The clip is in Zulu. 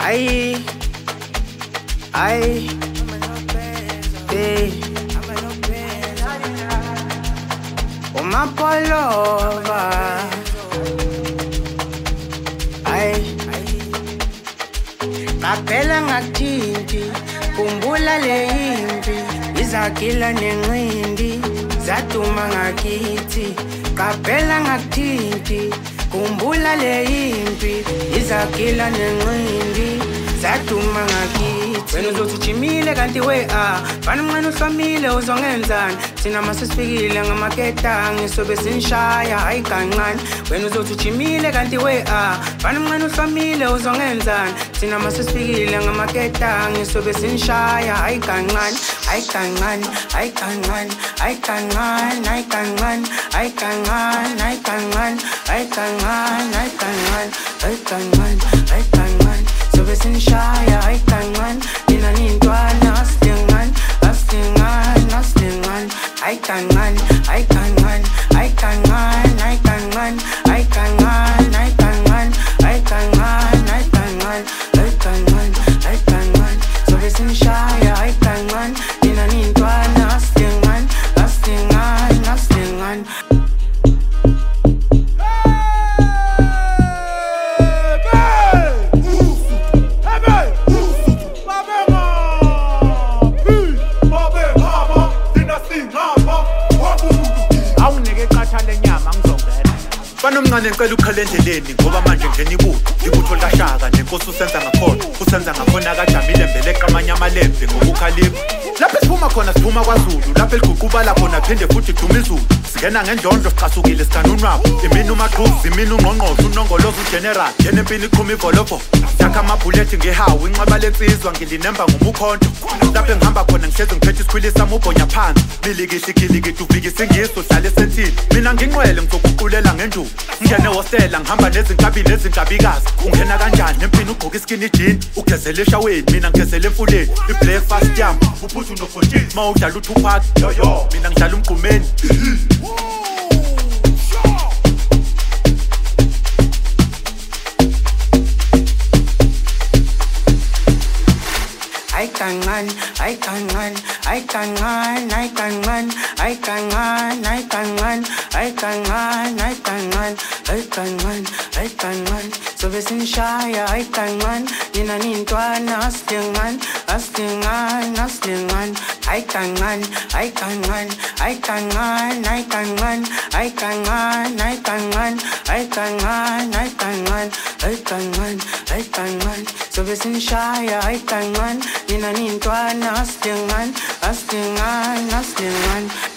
Ay, ay, umapolova. Ay, qaphela ngakuthinti, khumbula leyimpi, izagila nenqindi, zaduma ngakithi. Qaphela ngakuthinti, khumbula leyimpi, izagila nenqindi, zaduma ngakithi. Wena uzothi ujimile kanti we fana umncane uhlomile uzongenzani. Thina masesifikile ngamaketanga sobe sinishaya hayi kancane. Wena uzothi ujimile kanti we fana umncane uhlomile uzongenzani. Thina masesifikile ngamaketanga sobe sinishaya hayi kancane. Hayi kancane, hayi kancane, hayi kancane, hayi kancane, hayi kancane, hayi kancane, hayi kancane, hayi kancane, hayi kancane, hayi kancane. Sobe sinishaya hayi kancane. Nina nintwana aslingan, aslingan, aslingan. Hayi kancane, hayi kancane, hayi kancane, hayi kancane, hayi kancane, hayi kancane, hayi kancane, hayi kancane, hayi kancane, hayi kancane. Sobe sinishaya hayi kancane. Nina nintwana aslingan, aslingan, aslingan. Banomncane ngicela ukhale endleleni ngoba manje ngena ibutho lashaka nenkosi usenza ngakhona usenza ngakhona kajamile mbeleka amanye amalembe ngokukhalipha lapho siphuma khona siphuma kwaZulu lapho eliguqubala khona phinde futhi duma izulu singena ngendlondo siqasukile sikanunwabo imini umaqhuzi imini ungqongqoshe unongoloza ugeneral yena empini iqhuma ivolovo yakha amabhulethi ngehawu inqaba lensizwa ngilinemba ngumukhonto lapho engihamba khona ngihlezi ngiphethe isikhwili sami ubhonya phansi milikihli gilikidi uvikisa ingiso hlale esethini mina nginqwele ngizokuqulela ngenduku ngene hostela ngihamba nezinkabi nezinkabikazi ungena kanjani empini ugqoka iskinny jean ugezela eshaweni mina ngigezela emfuleni ibreakfast yami uphuthu nofotisi mawudlala uTupac yo mina ngidlala umgqumeni Ay kancane, ay kancane, ay kancane, ay kancane, ay kancane, ay kancane, ay kancane, ay kancane, ay kancane, ay kancane. Sobe sinishaya ay kancane. Nina nintwana aslingan, aslingan, aslingan. Ay kancane, ay kancane, ay kancane, ay kancane, ay kancane, ay kancane, ay kancane, ay kancane, ay kancane, ay kancane. Sobe sinishaya ay kancane. Nina nintwana aslingan, aslingan, aslingan.